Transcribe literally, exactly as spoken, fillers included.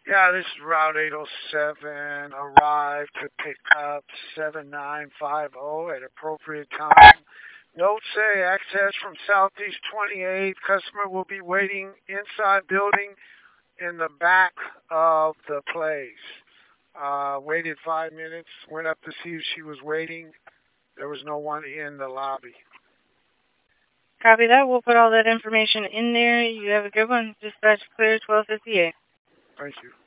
Yeah, this is Route eight oh seven. Arrived to pick up seven nine five zero at appropriate time. Notes say access from Southeast twenty-eight. Customer will be waiting inside building in the back of the place. Uh, waited five minutes. Went up to see if she was waiting. There was no one in the lobby. Copy that. We'll put all that information in there. You have a good one. Dispatch clear twelve fifty-eight. Thank you.